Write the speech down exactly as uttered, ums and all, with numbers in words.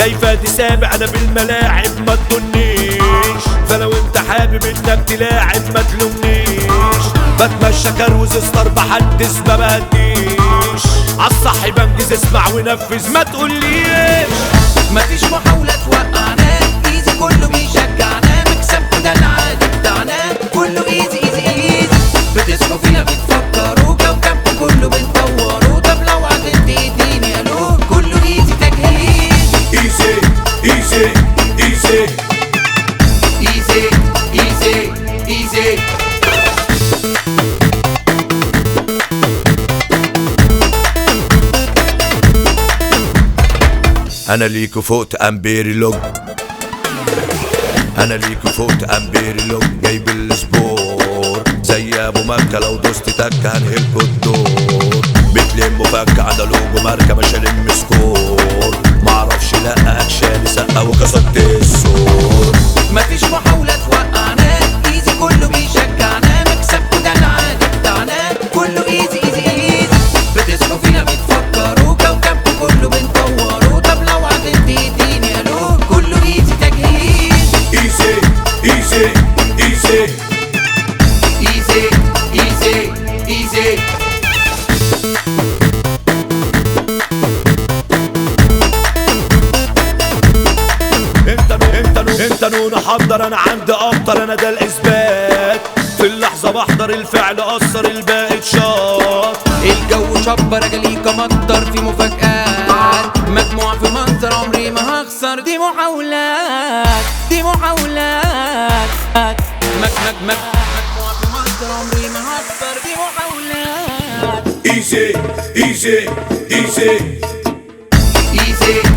جاي فادي سابع انا بالملاعب ما تضنيش، فلو انت حابب انك تلاعب ما تلومنيش. بتمشى كروز ستار بحدث ما بهديش، عالصح بنجز اسمع ونفذ ما تقوليش. مفيش محاولة توقعنا، ايزي كله بيشجعنا، مكسبكوا ده العادي بتاعنا، كله ايزي ايزي ايزي. بتصحوا فينا بتفكروا، كوكبكوا كله بنطوروا، طب لو عدلت اديني الو، كله ايزي تجهيز. ايزي ايزي ايزي ايزي ايزي ايزي. انا ليكو فوت امبيري لوج، انا ليكو فوت امبيري لوج، جايب السبور زي ابو مكة، لو دوست تك هنهلكوا الدور. بتلموا فك على لوجو ماركة مش هلم سكور، معرفش لا اكشالي سقا وكسرت السور. مفيش محاولة توقعنا، ايزي كله بيشجعنا، مكسبكوا ده العادي بتاعنا، كله ايزي ايزي ايزي. بتصحوا فينا بتفكروا، كوكبكوا كله بنطوروا، طب لو عدلت اديني الو، كله ايزي تجهيز. ايزي ايزي ايزي ايزي ايزي ايزي. انت انت انت نون حضر، انا عندي افطر، انا ده الاثبات، في اللحظة بحضر الفعل اثر الباقي اتشاط. الجو شبر جاليكا مطر في مفاجآت، مجموعة في منظر عمري ما هخسر، دي محاولات دي محاولات. مك مك مك مجموعة في منظر عمري ما هخسر، دي محاولات. ايزي ايزي ايزي ايزي